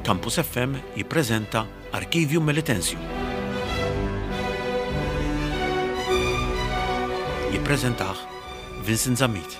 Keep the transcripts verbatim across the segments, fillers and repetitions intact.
Campus F M jippreżenta Arkivium Melitensium. Jippreżentaħ Vincent Zammit.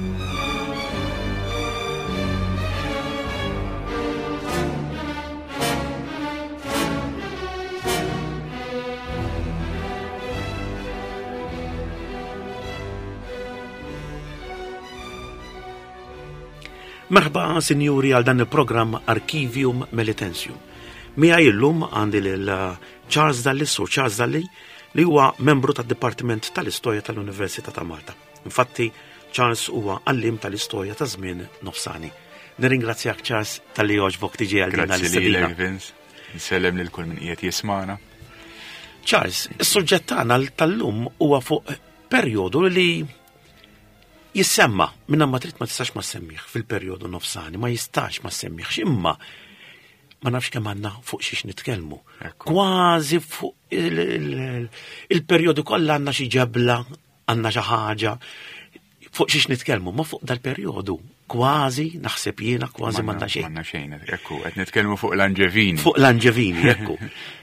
Merħba, sinjuri, għal dan il-programm Arkivium Melitensium. Mija illum għandi l-Charles Dallis u Charles Dalli li huwa membru tad-Dipartiment tal-Istorja tal-Università ta' Malta. Infatti, Charles huwa għallim tal-Istorja ta' żmien nofsani. Nirringrazzjak, Charles, tal-li għoġbok tiġi għal din għal-istadina. Grazzi li Vince. Nsellem lil kull min qiegħed jismana. Charles, is-suġġett tagħna tal-lum huwa fuq perjodu li jissemma, minna ma trid ma tistax ma semmiħ fil-perjodu nofsani, ma jistax ma semmiħx, imma ma nafx kemm għandna fuq xiex nitkellmu. Kważi fuq il-perjodu kollha għandna xi ġebla, għandna xi ħaġa fuq xiex nitkellmu, ma fuq dal-perjodu kważi naħseb jiena kważi m'għandna xejn. M'għandna xejn, ekku, qed nitkellmu fuq l-Angevini. Fuq l-Angevini, ekku.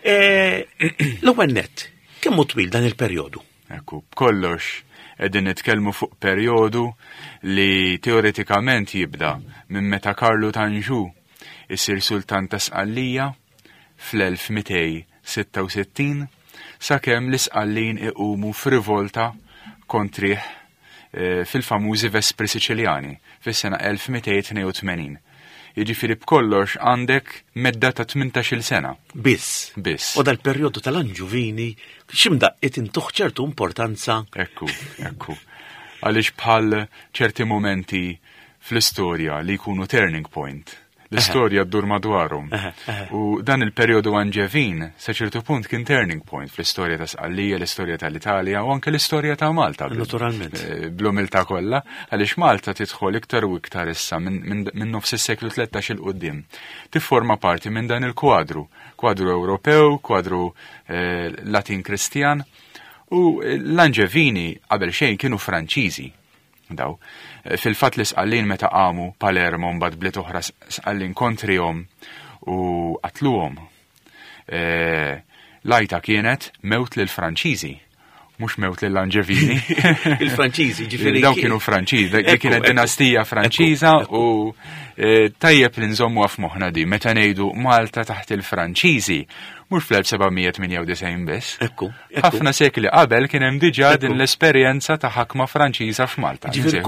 L-ewwel nett, kemm hu twil dan il-perjodu? Ekku, kollox qegħdin nitkellmu fuq perjodu li teoretikament jibda minn meta Karlu Tanġu isir sultan ta' Sqallija fl-elf mitej sitta u sittin sakemm l-Isqallin iqumu f'rivolta kontrih e, fil-famużi Vespri Siċiljani fis-sena elf mitej tnejn u tmenin. Jiġifieri b'kollox għandek medda ta' tmintax-il sena. Biss. Biss. U dal-perjodu tal-Anġuvini x'imdaqqiet intuħ ċertu importanza. Ekku, ekku. Għaliex bħal ċerti momenti fl-istorja li jkunu turning point. L-istorja ddur madwarhom. U dan il-perjodu Angevin sa ċertu punt kien turning point fl-istorja ta' Sqallija, l-istorja tal-Italja u anke l-istorja ta' Malta. Naturalment. Bl-umiltà kollha, għaliex Malta tidħol iktar u iktar issa minn nofs is-seklu tlettax il qudiem. Tifforma parti minn dan il-kwadru, kwadru Ewropew, kwadru eh, Latin Kristjan, u l-Angevini qabel xejn kienu Franċiżi. Daw. Fil-fatt li Sqallin meta qamu Palermo mbagħad bliet oħra Sqallin kontrihom u qatluhom. E, Lajta kienet mewt lil Franċiżi, mhux mewt lil Angevini. Il-Franċiżi ġifieri. Daw kienu Franċiżi, dik kienet dinastija Franċiża u e, tajjeb li nżommuha f'moħħna di meta ngħidu Malta taħt il-Franċiżi mhux fl-elf sebgħmija tminja u disgħin biss. Ekku. Ħafna sekli qabel kien hemm diġà din l-esperjenza ta' ħakma Franċiża f'Malta.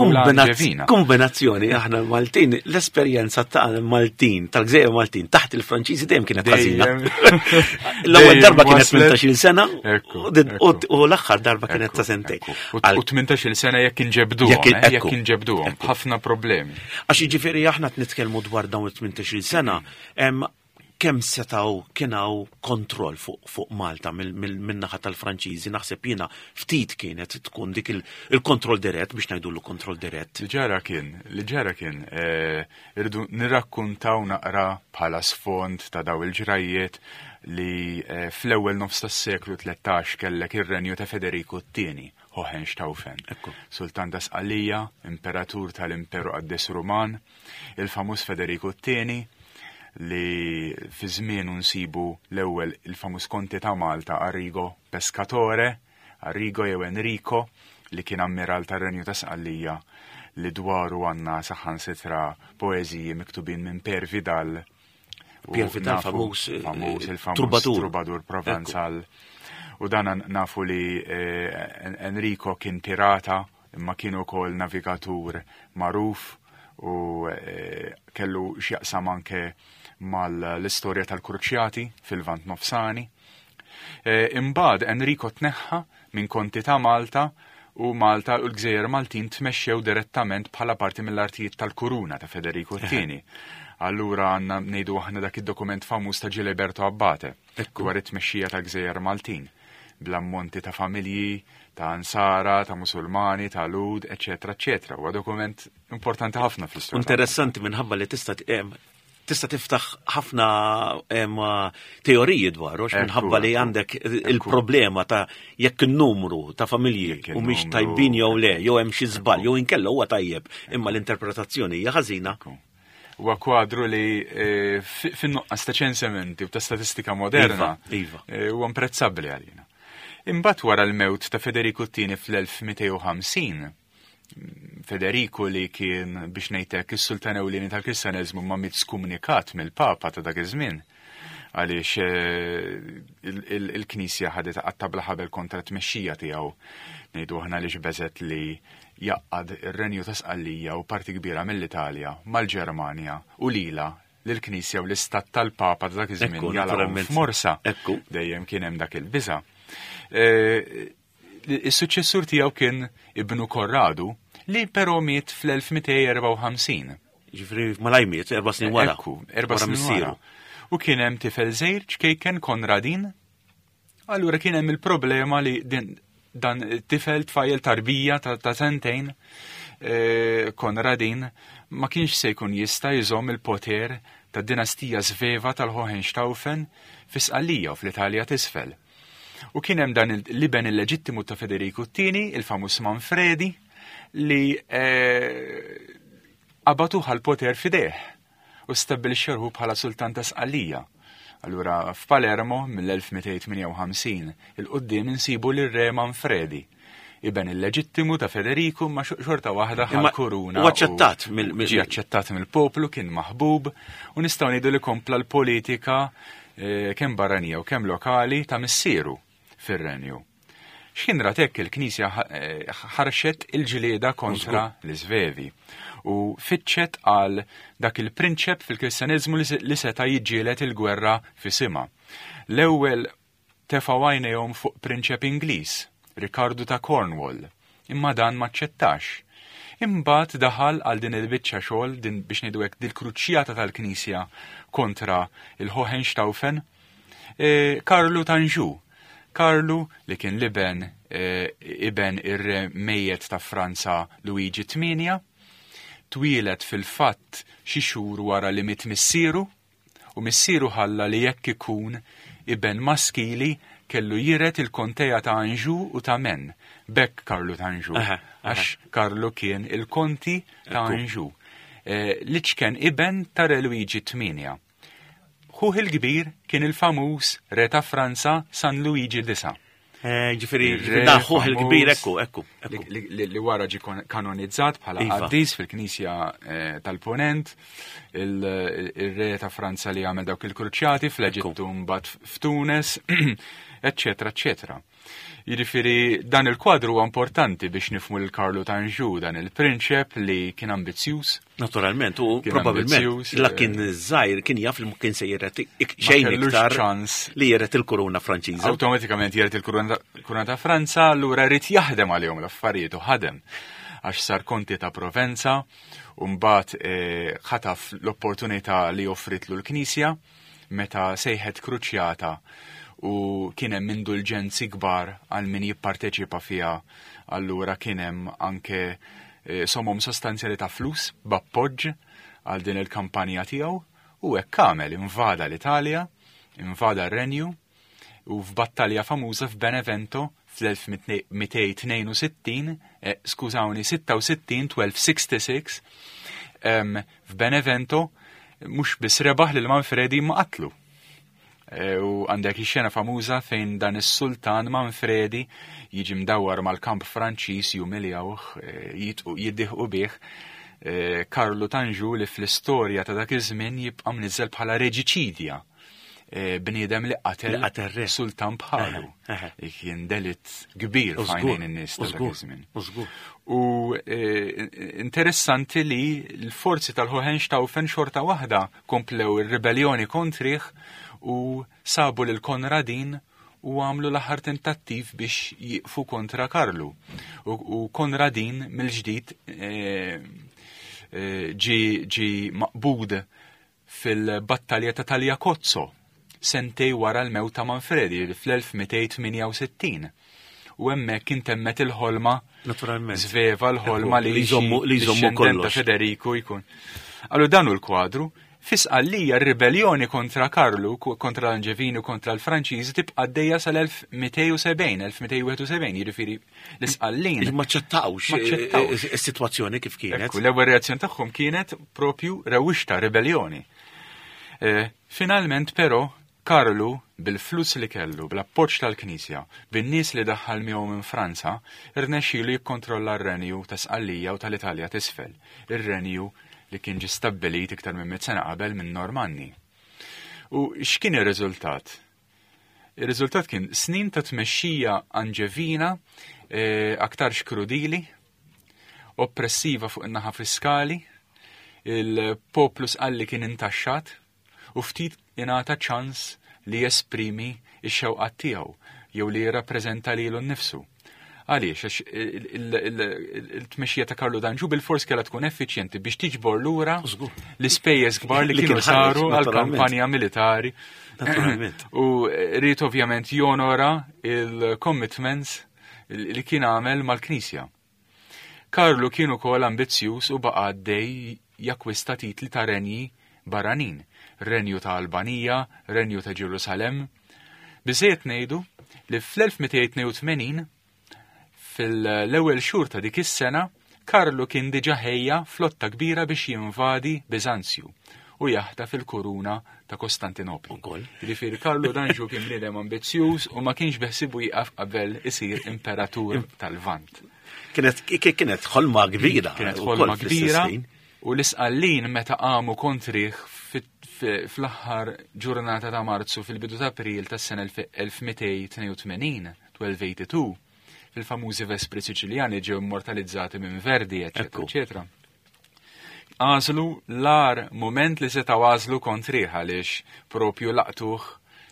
Kombinazzjoni aħna Maltin, l-esperjenza ta' Maltin, tal-Gżejjer Maltin taħt il-Franċiżi dejjem kienet ħażina. L-ewwel darba kienet tmintax-il sena u l-aħħar darba kienet ta' sentejn. U tmintax-il sena jekk inġebduhom, jekk inġebduhom b'ħafna problemi. Għax jiġifieri aħna nitkellmu dwar dawn it-tmintax-il sena, hemm kemm setaw kienaw kontroll fuq fuq Malta min-naħa tal-Franċiżi, naħseb jiena ftit kienet tkun dik il-kontroll dirett biex ngħidullu kontroll dirett. Li ġara kien, li ġara kien, irridu nirrakkuntaw naqra bħala sfond ta' daw il-ġrajiet li fl-ewwel nofs tas-seklu tlettax kellek ir-renju ta' Federico t-tieni, Hohenstaufen. Sultan ta' Sqallija, imperatur tal-Imperu Qaddis Ruman, il-famuż Federico t-tieni li fi żmien nsibu l-ewwel il-famuż konti ta' Malta Arrigo Pescatore, Arrigo jew Enrico, li kien ammiral tar-Renju ta' Sqallija li dwaru għandna saħansitra poeżiji miktubin minn Per Vidal. Per Vidal famuż il-famuż trubadur Provenzal. U dan nafu li Enrico kien pirata imma kien ukoll navigatur magħruf u kellu x'jaqsam anke mal-istorja tal-Kruċjati fil-Vant Nofsani. Imbagħad Enrico tneħħa minn konti ta' Malta u Malta u l-Gżejjer Maltin tmexxew direttament bħala parti mill-artijiet tal-Kuruna ta' Federico t-tieni. Allura għandna ngħidu aħna dak id-dokument famuż ta' Giliberto Abbate dwar it-tmexxija tal-Gżejjer Maltin bl-ammonti ta' familji, ta' ansara, ta' musulmani, ta' lud, eċetera, eċetera. Huwa dokument importanti ħafna fl-istorja. Interessanti minħabba li tista' tista' tiftaħ ħafna teoriji dwaru minħabba li għandek il-problema ta' jekk in-numru ta' familji u mhix tajbin jew le, jew hemm xi żball, jew inkella huwa tajjeb, imma l-interpretazzjoni hija ħażina. huwa kwadru li fin-nuqqas ta' ċensementi u ta' statistika moderna huwa imprezzabbli għalina. Imbagħad wara l-mewt ta' Federiku t-tieni fl-elf mitej u ħamsin, Federiku li kien biex ngħidlek is-sultan ewlieni tal-Kristjaneżmu ma mitskomunikat mill-Papa ta' dak iż-żmien għaliex il-Knisja ħadet qatta bla ħabel kontra t-tmexxija tiegħu ngħidu aħna li ġbeżet li jaqqad ir-Renju ta' Sqallija u parti kbira mill-Italja mal-Ġermanja u lila lill-Knisja u l-istat tal-Papa ta' dak iż-żmien jalgħu f'Morsa dejjem kien hemm dak il-biża'. Is-suċċessur tiegħu kien ibnu Korradu li però miet fl-elf mitej erba' u ħamsin. Ġifri malaj miet erba' snin wara. Ekku, erba' snin wara. U kien hemm tifel żgħir ċkejken Konradin. Allura kien hemm il-problema li dan tifel tfajjel tarbija ta' sentejn Konradin ma kienx se jkun jista' jżomm il-poter tad-dinastija Sveva tal-Hohenstaufen fi Sqallija u fl-Italja t'isfel. U kien hemm dan il-liben illeġittimu ta' Federiku t-tieni, il-famus Manfredi, li qabatuh għal-poter fideh u stabbilixxeruh bħala sultan ta' Sqallija. Allura f'Palermo mill-elf mitej tminja u ħamsin il-qudiem insibu lir-re Manfredi, iben illeġittimu ta' Federiku ma xorta waħda ħal-kuruna. U aċċettat ġie aċċettat mill-poplu, kien maħbub u nistgħu ngħidu li kompla l-politika kemm barranija u kemm lokali ta' missieru fir-Renju. X'kien ratek il-Knisja ħarxet il-ġlieda kontra l-Svevi u fitxet għal dak il-prinċep fil-Kristjaneżmu li seta' jiġġieled il-gwerra f'isima. L-ewwel tefgħu għajnejhom fuq prinċep Ingliż, Ricardo ta' Cornwall, imma dan ma ċċettax. Imbagħad daħal għal din il-biċċa xogħol din biex ngħidu hekk dil-kruċjata tal-Knisja kontra il-Hohenstaufen, Karlu Tanġu. Karlu li kien liben iben ir-re mejjed ta' Franza Luigi tminja, twilet fil-fatt xi xhur wara li mit missieru u missieru ħalla li jekk ikun iben maskili kellu jiret il-konteja ta' Anġu u ta' Men, bekk Karlu Tanġu, għax Karlu kien il-konti ta' Anġu. Li ċken iben ta' re Luigi tminja. Ħuħ il-kbir kien il-famuż re ta' Franza San Luigi disa. Ġifiri, ħuħ il-kbir, ekku, ekku. Li wara ġi kanonizzat bħala qaddis fil-Knisja tal-Ponent, il-re ta' Franza li għamel dawk il-kruċjati fl-Eġittu mbagħad f'Tunes, eccetera, eccetera. Jiġifieri dan il-kwadru huwa importanti biex nifhmu l-Karlu Tanġu, dan il-prinċep li kien ambizzjuż. Naturalment, u probabbilment la kien żgħir kien jaf li kien se jeret xejn iktar li jeret il-kuruna Franċiża. Awtomatikament jeret il-kuruna ta' Franza, allura rrid jaħdem għalihom l-affarijiet u ħadem għax sar konti ta' Provenza u mbagħad ħataf l-opportunità li offritlu l-Knisja meta sejħet kruċjata u kien hemm indulġenzi kbar għal min jipparteċipa fiha, allura kien hemm anke somom sostanzjali ta' flus b'appoġġ għal din il-kampanja tiegħu u hekk għamel invada l-Italja, invada r-Renju u f'battalja famuża f'Benevento fl-elf mitej tnejn u sittin, skużawni sitta u sittin, twelve sixty-six, f'Benevento mhux biss rebaħ lil Manfredi ma qatlu. U għandek ix-xena famuża fejn dan is-Sultan Manfredi jiġi mdawwar mal-kamp Franċiż jumiljawh, jiddieħqu bih Karlu Tanġu li fl-istorja ta' dak iż-żmien jibqa' mniżżel bħala reġiċidja. Bniedem li qatel Sultan bħalu. Kien delit kbir f'għajnejn in-nies ta' dak iż-żmien. U interessanti li l-forzi tal-Hohenstaufen xorta waħda komplew ir-ribellioni kontrih u sabu lil Konradin u għamlu l-aħħar tentattiv biex jiqfu kontra Karlu. U Konradin mill-ġdid ġi maqbud fil-battalja ta' Tagliacozzo sentej wara l-mewt ta' Manfredi fl-elf mitej tminja u sittin. U hemmhekk intemmet il-ħolma Sveva l-ħolma li jżommu kollox ta' Federiku jkun. Allura dan hu l-kwadru Fisqallija r-ribellioni kontra Karlu, kontra l-Angevini, kontra l-Franċiżi tibqa' għaddejja sal-elf mitej u sebgħin, elf mitej u wieħed u sebgħin, jiġifieri l-isqallin. Ma ċettawx is-sitwazzjoni kif kienet. L-ewwel reazzjoni tagħhom kienet propju rewwixta ribellioni. Finalment però Karlu bil-flus li kellu, bl-appoġġ tal-Knisja, bin-nies li daħħal miegħu minn Franza, irnexxielu jikkontrolla r-renju ta' Sqallija u tal-Italja t'isfel, ir-renju li kien ġi stabbilit iktar minn mit sena qabel minn Normanni. U x'kien ir-riżultat? Ir-riżultat kien snin ta' tmexxija Angevina eh, aktar xkrudili, oppressiva fuq in-naħa fiskali, il-poplu Sqalli kien intaxxat u ftit ingħata ċans li jesprimi x-xewqat tiegħu jew li jirrappreżenta lilu nnifsu. Għaliex, il-tmexxija ta' Karlu Danġu bil-fors kellha tkun effiċjenti biex tiġbor lura l-ispejjeż kbar li kienu saru għall-kampanja militari. U rrid ovvjament jonora il-commitments li kien għamel mal-Knisja. Karlu kien ukoll ambizzjuż u baqa' għaddej jakkwista titli ta' renji barranin, renju ta' Albanija, renju ta' Ġerusalemm. Biżejjed ngħidu li fl-elf mitej tnejn u tmenin fil-ewwel xhur ta' dik is-sena, Karlu kien diġà ħejja flotta kbira biex jinvadi Biżanzju u jaħta fil-kuruna ta' Kostantinopli. Jiġifieri Karlu Danġu kien bniedem ambizzjuż u ma kienx beħsibu jieqaf qabel isir imperatur tal-Vant. Kienet ħolma kbira. Kienet ħolma kbira u l-Isqallin meta qamu kontrih fl-aħħar ġurnata ta' Marzu fil-bidu ta' April tas-sena elf mitej tnejn u tmenin, twelve eighty-two, fil-famużi Vespri Siċiljani ġew immortalizzati minn Verdi, eċetera, eċetera. Għażlu l-ar moment li seta' għażlu kontrih għaliex propju laqtuh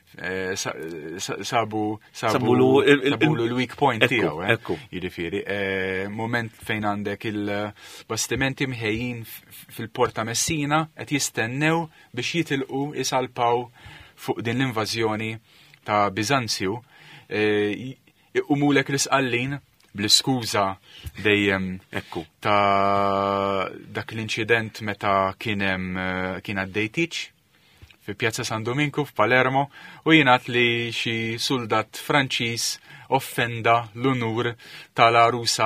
sabu sabu l-weak point tiegħu. Jiġifieri moment fejn għandek il-bastimenti mħejjin fil-Porta Messina qed jistennew biex jitilqu isalpaw fuq din l-invażjoni ta' Biżanzju. Umulek l-Isqallin bl-iskuża dejjem ekku ta' dak l-inċident meta kien hemm kien għaddejtiċ fi Pjazza San Domingo f'Palermo u jingħad li xi soldat Franċiż offenda l-unur tal-Arusa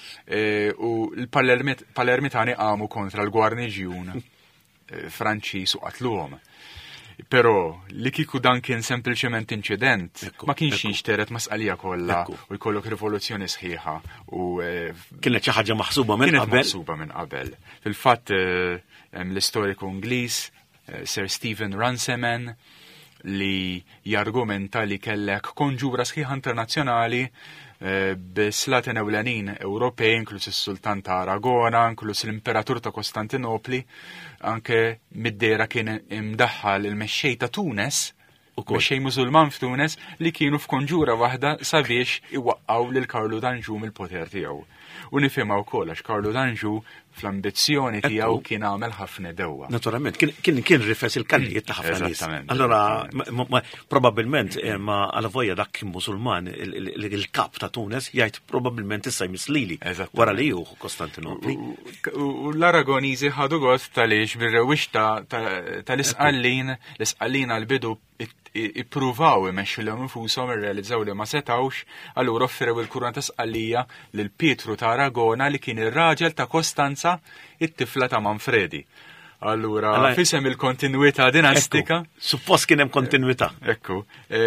u l-Palermitani qamu kontra l-Gwarniġjun Franċiż u qatluhom. Però li kieku dan kien sempliċement inċident, ma kienx jinxteret ma' Sqallija kollha u jkollok rivoluzzjoni sħiħa u kienet xi ħaġa maħsuba minn qabel. Maħsuba minn qabel. Fil-fatt hemm l-istoriku Ingliż Sir Stephen Runciman li jargumenta li kellek konġura sħiħa internazzjonali bis-slatin ewlenin Ewropej, inkluż is-Sultan ta' Aragona, inkluż l-Imperatur ta' Kostantinopli, anke mid-dera kien imdaħħal il-mexxej ta' Tunes, mexxej Mużulman f'Tunes li kienu f'konġura waħda sabiex iwaqqgħu lil Karlu Danġu mill-poter tiegħu. U nifhimha wkoll għax Karlu Danġu fl-ambizzjoni tiegħu kien għamel ħafna dewwa. Naturalment, kien kien rifes il-kallijiet ta' ħafna nies. Allora probabbilment ma għal vojja dak kien Musulman il-kap ta' Tunes jgħid probabbilment issa jmislili wara li hu Kostantinopli. U l-Aragoniżi ħadu gost taliex bir-rewwixta tal-Isqallin, l-Isqallin għall-bidu ippruvaw imexxu l infushom irrealizzaw li ma setawx, allura offrew il-kuruna ta' Sqallija lil Pietru ta' Aragona li kien ir-raġel ta' Kostanza, it-tifla ta' Manfredi. Allura fisem il-kontinwità dinastika. Suppost kien hemm kontinwità. Ekku.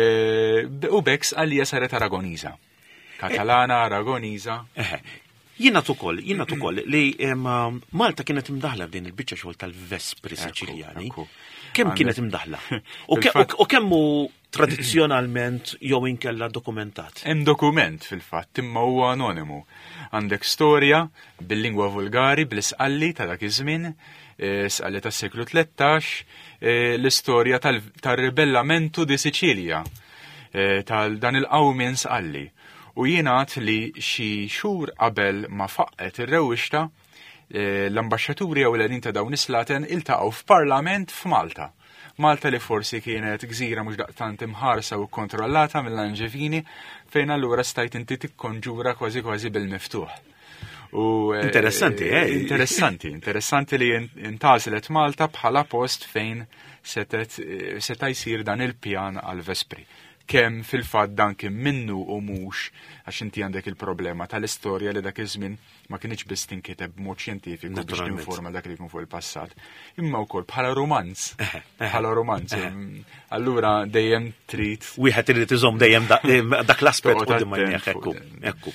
U bekk Sqallija saret Aragoniża. Katalana, Aragoniża. Jiena ukoll, jiena ukoll li Malta kienet imdaħla f'din il-biċċa xogħol tal-Vespri Siċiljani. Kemm kienet imdaħla? U kemm hu tradizzjonalment jew inkella dokumentat? Hemm dokument fil-fatt imma huwa anonimu. Għandek storja bil-lingwa vulgari bl-Isqalli ta' dak iż-żmien, Sqalli tas-seklu tlettax, l-istorja tar-ribellamentu di Siċilja tal dan il-qawmien Sqalli. U jingħad li xi xhur qabel ma faqqet ir-rewwixta l-ambaxxaturi ewlenin ta' dawn is-slaten iltaqgħu f'Parlament f'Malta. Malta li forsi kienet gżira mhux daqstant imħarsa u kontrollata mill-Angevini fejn allura stajt inti tikkonġura kważi kważi bil-miftuħ. Interessanti, eh? Interessanti, interessanti li intażlet Malta bħala post fejn seta' jsir dan il-pjan għal-Vespri. Kemm fil-fatt dan kien minnu u mhux għax inti għandek il-problema tal-istorja li dak iż-żmien ma kienx biss tinkiteb b'mod xjentifiku biex tinforma dak li jkun fuq il-passat. Imma wkoll bħala romanz. Bħala romanz. Allura dejjem trid wieħed irid iżomm dejjem dak l-aspett qudiem għajnejh ekku. Ekku.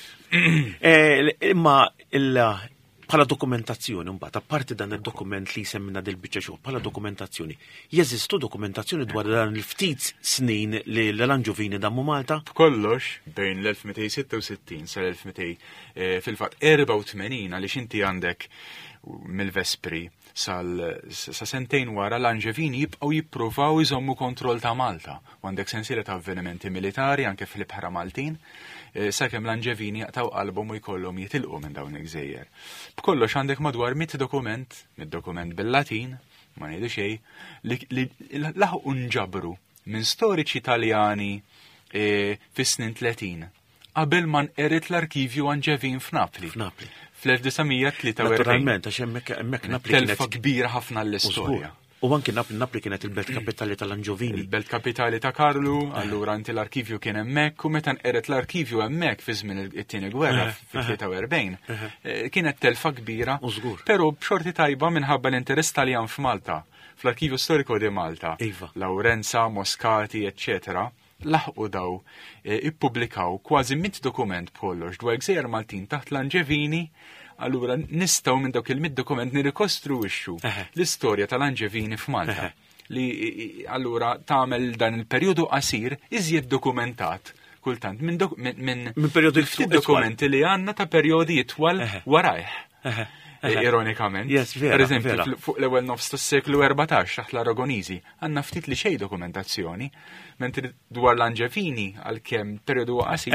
Imma bħala dokumentazzjoni, mbagħad apparti dan id-dokument li jsemmina dil-biċċa xogħol, bħala dokumentazzjoni, jeżistu dokumentazzjoni dwar dan il-ftit snin li l-Anġovini dammu Malta? B'kollox bejn l-elf mitej sitta u sittin sal elf mitej fil-fatt erba' u tmenin għaliex inti għandek mill-Vespri sa sentejn wara l-Anġevini jibqgħu jippruvaw iżommu kontroll ta' Malta. U għandek sensiela ta' avvenimenti militari anke fil-Ibħra Maltin. Sakemm l-Anġevini jaqtaw qalbhom u jkollhom jitilqu minn dawn il-gżejjer. B'kollox għandek madwar mit dokument, mid-dokument bil-Latin, ma ngħidu xejn, li laħqu nġabru minn storiċi Taljani fis-snin tletin qabel ma nqered l-arkivju Anġevin f'Napli. F'Napli. fl-elf tlieta u erbgħin. Naturalment, għax hemmhekk Napli kienet telfa kbira ħafna l-istorja. U anki Napli kienet il-belt kapitali tal-Anġovini. Il-belt kapitali ta' Karlu, allura anti l-arkivju kien hemmhekk u meta nqeret l-arkivju hemmhekk fi żmien it-tieni gwerra fil-tlieta u erbgħin. Kienet telfa kbira, però b'xorti tajba minħabba l-interess Taljan f'Malta, fl-Arkivju Storiku di Malta. Laurenza, Moscati, eccetera. Laħqu daw ippubblikaw kważi mit dokument b'kollox dwar gżejjer Maltin taħt l-Anġevini, allura nistgħu minn dawk il-mit dokument nirrikostruixxu l-istorja tal-Anġevini f'Malta li allura tagħmel dan il-perjodu qasir iżjed dokumentat kultant minn minn perjodu dokumenti li għandna ta' perjodi jitwal warajh. Ironikament, per eżempju, fuq l-ewwel nofs tas-seklu erbatax taħt l-Aragoniżi għandna ftit li xejn dokumentazzjoni, mentri dwar l-Anġevini għalkemm perjodu qasir.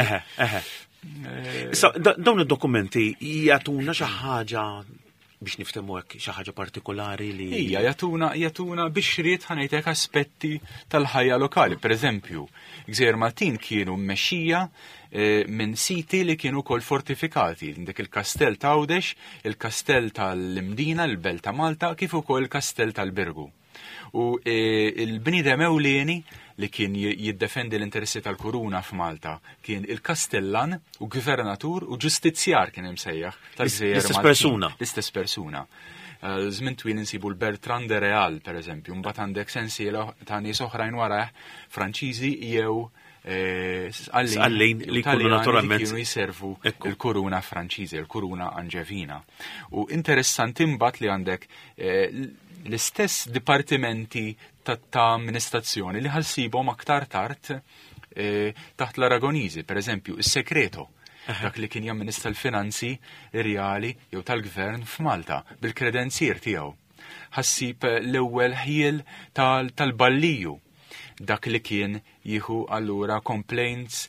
Issa dawn id-dokumenti jagħtuna xi ħaġa biex niftehmu hekk xi ħaġa partikolari li hija jagħtuna jagħtuna biex ried ħanejtek aspetti tal-ħajja lokali. Pereżempju, Gżejjer Maltin kienu mmexxija minn siti li kienu kol fortifikati, dik il-Kastell ta' Għawdex, il-Kastell tal-Imdina, il-Belt ta' Malta, kif ukoll il-Kastell tal-Birgu. U il-bniedem ewlieni li kien jiddefendi l-interessi tal-Kuruna f'Malta kien il-Kastellan u Gvernatur u Ġustizzjar kien imsejjaħ tal-Gżejjer Maltin. L-istess persuna. L-istess persuna. Żmien twil insibu l-Bertrand de Real, pereżempju, mbagħad għandek sensiela ta' nies oħrajn warah Franċiżi jew għallin li kienu naturalment kienu jiservu il-Kuruna Franċiżi, il-Kuruna Anġevina. U interessanti mbagħad li għandek l-istess dipartimenti ta' amministrazzjoni li ħassibhom aktar tard taħt l-Aragoniżi, pereżempju, is-Sekreto, dak li kien jamministra l-finanzi reali jew tal-gvern f'Malta bil-kredenzjer tiegħu. Ħassib l-ewwel ħiel tal-Balliju, dak li kien jieħu allura complaints,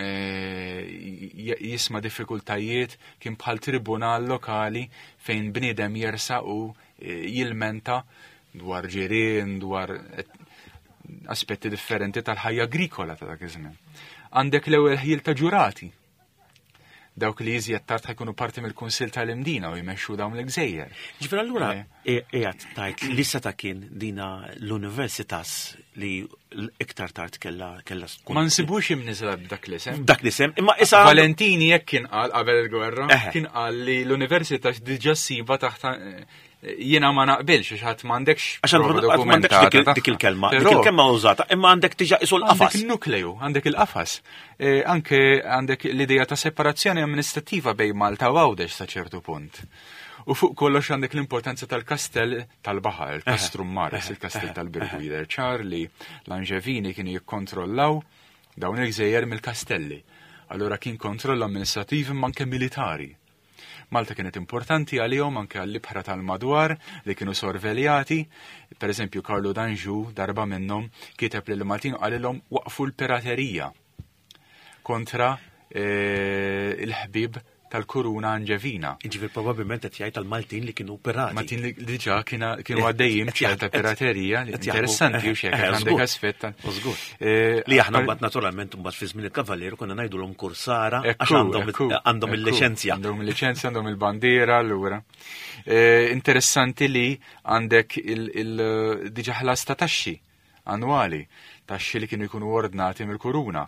jisma' diffikultajiet, kien bħal tribunal lokali fejn bniedem jersaq u jilmenta dwar ġirien, dwar aspetti differenti tal-ħajja agrikola ta' dak iż-żmien. Għandek l-ewwel ħiel ta' ġurati, dawk li iżjed tard ħajkunu parti mill-Kunsill tal-Imdina u jmexxu dawn l-gżejjer. Ġifier allura qiegħed tgħid li seta' kien dina l-universitas li iktar tard kellha kellha tkun. Ma nsibux imniżla b'dak l-isem. Dak l-isem, imma issa Valentini jekk kien qal qabel il-gwerra, kien qal li l-università diġà ssiba taħt jiena ma naqbilx għax ħadd m'għandekx m'għandekx dik il-kelma, dik il-kelma użata, imma għandek diġà isu l-qafas. Għandek il-nukleju, għandek il-qafas. Anke għandek l-idea ta' separazzjoni amministrattiva bejn Malta u Għawdex sa' ċertu punt. U fuq kollox għandek l-importanza tal-kastell tal-baħar, il-Castrum Maris, il-kastell tal-Birgu jidher ċar li l-Anġevini kienu jikkontrollaw dawn il-gżejjer mill-kastelli. Allura kien kontroll amministrativ imma anke militari. Malta kienet importanti għalihom anke għall-ibħra tal-madwar li kienu sorveljati. Per eżempju, Karlu d'Anjou darba minnhom kiteb lil Maltin qalilhom waqfu l-piraterija kontra il-ħbib tal-kuruna Angevina. Ġifier probabbilment qed jgħid tal-Maltin li kienu pirati. Maltin li diġà kienu għaddejjin ċerta piraterija, interessanti u xejn għandek aspett. Li aħna mbagħad naturalment mbagħad fi żmien il-kavalleru konna ngħidulhom kursara għax għandhom il-liċenzja. Għandhom il-liċenzja, għandhom il-bandiera allura. Interessanti li għandek il-diġà ħlas ta' taxxi annwali, taxxi li kienu jkunu ordnati mill-kuruna.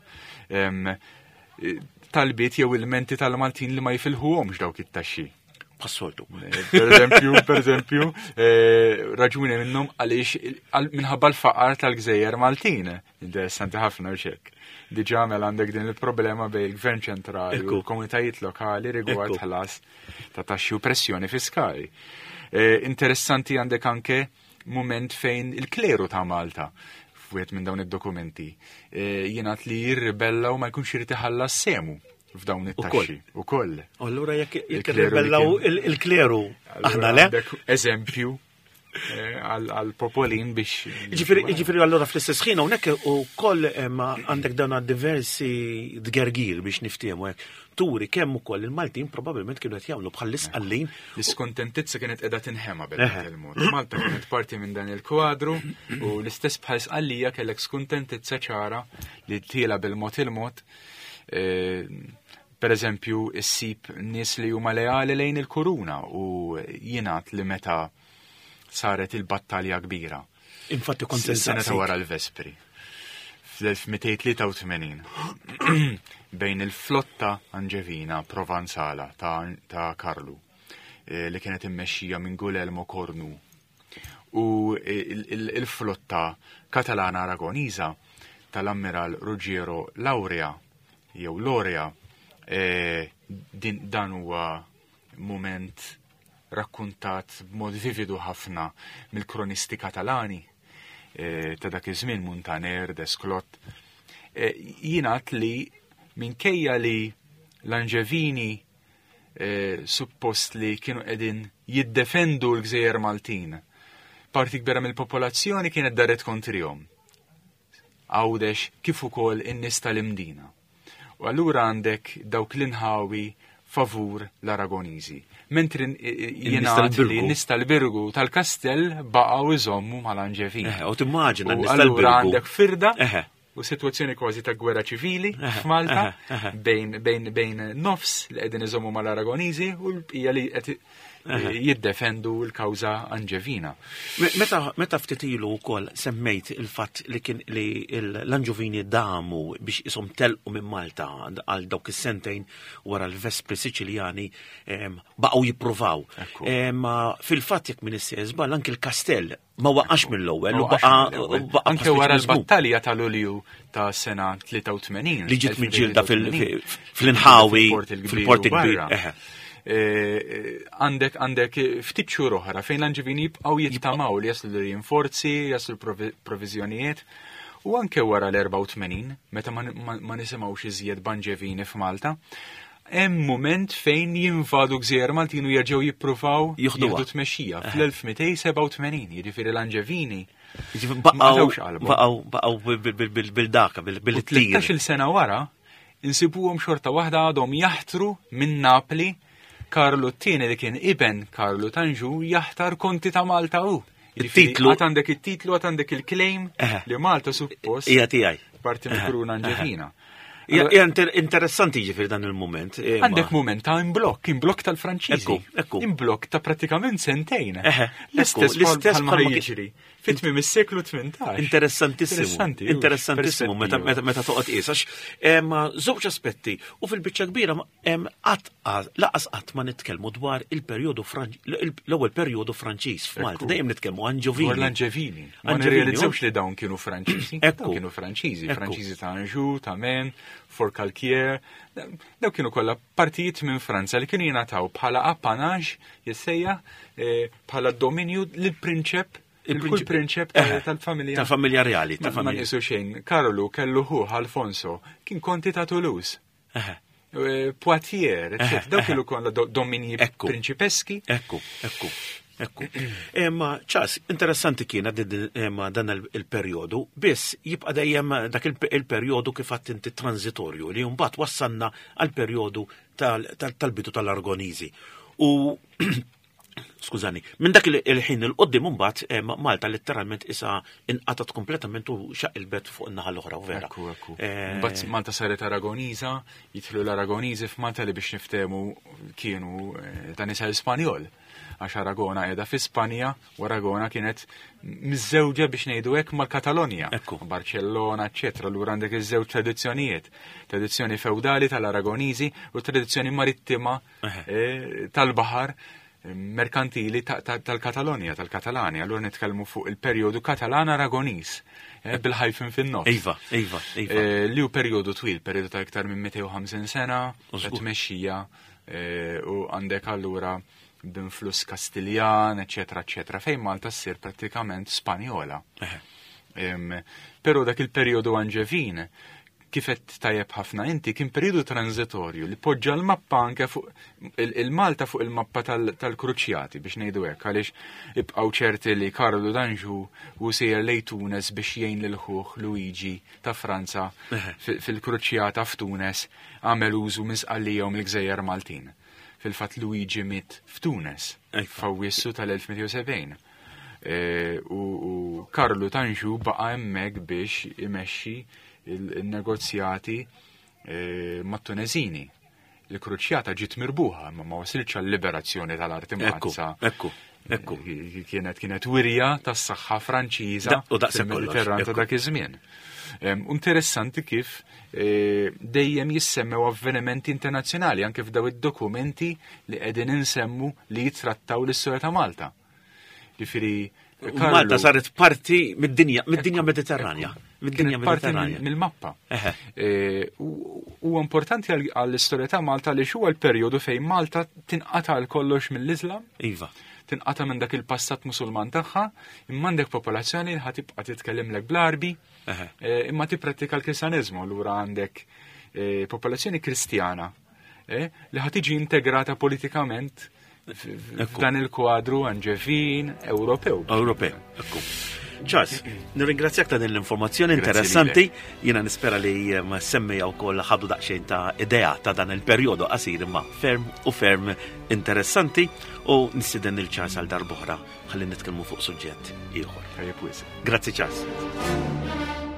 Talbiet jew il-menti tal-Maltin li ma jifilħuhomx dawk it-taxxi. Passoltu. Per eżempju, per eżempju, raġuni minnhom għaliex minħabba l-faqar tal-Gżejjer Maltin. Interessanti ħafna xek. Diġà mela għandek din il-problema bejn il-Gvern ċentrali u l-komunitajiet lokali rigward ħlas ta' taxxi u pressjoni fiskali. Interessanti għandek anke moment fejn il-kleru ta' Malta f'wieħed minn dawn id-dokumenti jingħad li jirribella u ma jkunx irid iħallas semu f'dawn it-taxxi ukoll. Allura jekk irribellaw il-kleru aħna le? Eżempju għal popolin biex. Ġifieri allura fl-istess ħin hawnhekk ukoll għandek dawn diversi dgergir biex niftiehmu hekk. Turi kemm ukoll il-Maltin probabbilment kienu qed jagħmlu bħall-isqallin. L-iskontentizza kienet qiegħda tinħema bil-mod. Malta kienet parti minn dan il-kwadru u l-istess bħal isqallija kellek skontentizza ċara li tiela bil-mod il-mod. Per eżempju, issib nies li huma leali lejn il-kuruna u jingħad li meta saret il-battalja kbira. Infatti kont sena ta' wara l-Vespri. fl-elf-mitej-tlieta-u-tmenin bejn il-flotta Angevina Provanzala ta' Karlu li kienet immexxija minn Guglielmo Cornu u il-flotta Katalana Aragoniza tal-ammiral Ruggiero Laurea jew Laurea dan huwa moment rakkuntat b'mod vividu ħafna mill-kronisti Katalani ta' dak iż-żmien Muntaner, Desclot. Jingħad li minkejja li l-Angevini suppost li kienu qegħdin jiddefendu l-Gżejjer Maltin, parti kbira mill-popolazzjoni kienet daret kontrihom. Għawdex kif ukoll in-nies tal-imdina. U allura għandek dawk l-inħawi favur l-Aragoniżi. Mentri jingħad li n-nies tal-Birgu tal-Kastell baqgħu iżommu mal-Angevini. U timmaġina n-nies tal-Birgu. Allura għandek firda u sitwazzjoni kważi ta' gwerra ċivili f'Malta bejn nofs li qegħdin iżommu mal-Aragoniżi u l-bqija li qed jiddefendu l-kawża Angevina. Meta ftit ilu wkoll semmejt il-fatt li kien li l-Angevini damu biex ishom telqu minn Malta għal dawk is-sentejn wara l-Vespri Siċiljani baqgħu jippruvaw. Fil-fatt jekk min issejżbal anke l-Kastell ma waqax mill-ewwel u baqa' anke wara l-battalja ta' Lulju ta' sena tlieta u tmenin li ġiet miġġielda fil-inħawi fil-Porti Kbir. Għandek għandek ftit xhur oħra fejn l-Angevini jibqgħu jittamaw li jaslu l-rinforzi, jaslu l-provizjonijiet u anke wara l-erba' u tmenin meta ma nisimgħux iżjed b'Angevini f'Malta. Hemm mument fejn jinvadu Gżejjer Maltin u jerġgħu jippruvaw jieħdu tmexxija fl-elf-mitej-seba' u tmenin, jiġifieri l-Angevini baqgħu bil-daka bil-tir. tlettax-il sena wara insibuhom xorta waħda għadhom jaħtru minn Napli Karlu t-tieni li kien iben Karlu Tanġu jaħtar konti ta' Malta u. Il-titlu. Għat għandek il-titlu, għat għandek il-claim li Malta suppost. Ija tijaj. Parti mill-Kuruna Angevina. Ija interessanti ġifir dan il-moment. Għandek moment ta' imblok, imblok tal-Franċiżi. Imblok ta' pratikament sentejn. L-istess bħalma jiġri. Fitmi mis-seklu tmintax. Interessantissimo. Interessantissimo meta toqgħod qisax. Żewġ aspetti u fil-biċċa kbira qatt laqas qatt ma nitkellmu dwar il-perjodu l-ewwel perjodu Franċiż f'Malta. Dejjem nitkellmu Angevini. Dwar l-Angevini. Ma nirrealizzawx li dawn kienu Franċiżi. Dawn kienu Franċiżi, Franċiżi ta' Anjou, ta' Men, Forcalquier. Dawn kienu kollha partijiet minn Franza li kienu jingħataw bħala appanage jissejja bħala dominju lill-prinċep il-kull prinċep tal-familja. Tal-familja reali. Ma nisu xejn. Karlu kellu hu Alfonso kien konti ta' Toulouse. Poitiers, daw kienu kollha dominji prinċipeski. Ekku, ekku, ekku. Imma ċas, interessanti kien dan il-perjodu, biss jibqa' dejjem dak il-perjodu kif għadt inti transitorju li mbagħad wassalna għal perjodu tal-bidu tal-Aragoniżi. U skużani, minn dak il-ħin il-qoddim mbagħad Malta letteralment isa inqatat kompletament u xaq il-bet fuq in-naħa l-oħra u vera. Ekku, ekku. Mbagħad Malta saret Aragoniża, jidħlu l-Aragoniżi f'Malta li biex niftehmu kienu ta' nisa Spanjol. Għax Aragona qiegħda fi Spanja u Aragona kienet miżżewġa biex ngħidu hekk mal-Katalonja. Barcellona, eċetera, lura għandek iż-żewġ tradizzjonijiet. Tradizzjoni feudali tal-Aragoniżi u tradizzjoni marittima tal-baħar merkantili tal-Katalonja, tal-Katalania. Allura nitkellmu fuq il-perjodu Katalan-Aragoniż bil-ħajfin fin-nofs. Iva, iva, iva. Li hu perjodu twil, perjodu ta' iktar minn mija u ħamsin sena, ta' tmexxija u għandek allura b'influss Kastiljan, eċetera, eċetera, fejn Malta ssir prattikament Spanjola. Però dak il-perjodu Angevin, kifet tajjeb ħafna inti, kien periodu transitorju li poġġa l-mappa anke fuq il-Malta fuq il-mappa tal-Kruċjati biex ngħidu hekk għaliex ibqgħu ċerti li Karlu d'Anjou u sejjer lejn Tunes biex jgħin lil ħuh Luigi ta' Franza fil-Kruċjata f'Tunes għamel użu misqallija u mill-Gżejjer Maltin. Fil-fatt Luigi mit f'Tunes f'Awwissu tal-elf mija u sebgħin. U Karlu d'Anjou baqa' hemmhekk biex imexxi il-negozjati mat-Tunezini. Il-Kruċjata ġiet mirbuħa, ma ma wasilx għall-liberazzjoni tal-Arti Mazza. Ekku, ekku. Kienet kienet wirja tas-saħħa Franċiża fil-Mediterran ta' dak iż-żmien. Interessanti kif dejjem jissemmew avvenimenti internazzjonali anke f'daw id-dokumenti li qegħdin insemmu li jitrattaw l-istorja ta' Malta. Ġifieri Malta saret parti mid-dinja mid-dinja Mediterranja. Mid-dinja Mediterranja. Mill-mappa. Huwa importanti għall-istorja ta' Malta li huwa l-perjodu fejn Malta tinqata' l kollox mill-Iżlam. Iva. Tinqata' minn dak il-passat Musulman tagħha, imma għandek popolazzjoni li ħatibqa' titkellimlek bl-Arbi, imma tipprattika l-Kristjaneżmu, allura għandek popolazzjoni Kristjana li ħatiġi integrata politikament f'dan il-kwadru Angevin Ewropew. Ewropew, ekku. Charles, nirringrazzjak ta' din l-informazzjoni interessanti, jiena nispera li ma semmejja wkoll ħadu daqsxejn ta' idea ta' dan il-perjodu qasir imma ferm u ferm interessanti u nistieden il-Charles għal darb'oħra ħalli nitkellmu fuq suġġett ieħor. Tajjeb wisq. Grazzi Charles.